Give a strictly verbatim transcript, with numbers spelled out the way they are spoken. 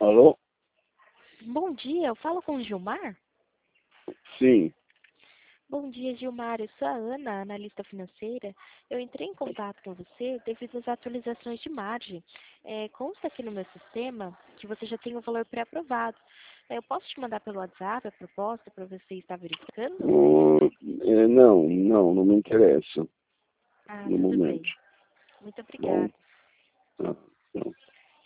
Alô? Bom dia, eu falo com o Gilmar? Sim. Bom dia, Gilmar. Eu sou a Ana, analista financeira. Eu entrei em contato com você devido às atualizações de margem. É, consta aqui no meu sistema que você já tem o valor pré-aprovado. É, eu posso te mandar pelo WhatsApp a proposta para você estar verificando? Hum, é, não, não, não me interessa Ah, no tudo momento. bem. Muito Bom, obrigada. tá, tá.